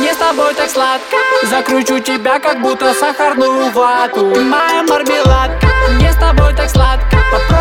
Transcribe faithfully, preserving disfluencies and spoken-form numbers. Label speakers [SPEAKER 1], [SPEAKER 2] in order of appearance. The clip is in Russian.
[SPEAKER 1] Мне с тобой так сладко, закручу тебя, как будто сахарную вату. Моя мармеладка, мне с тобой так сладко. Попробуй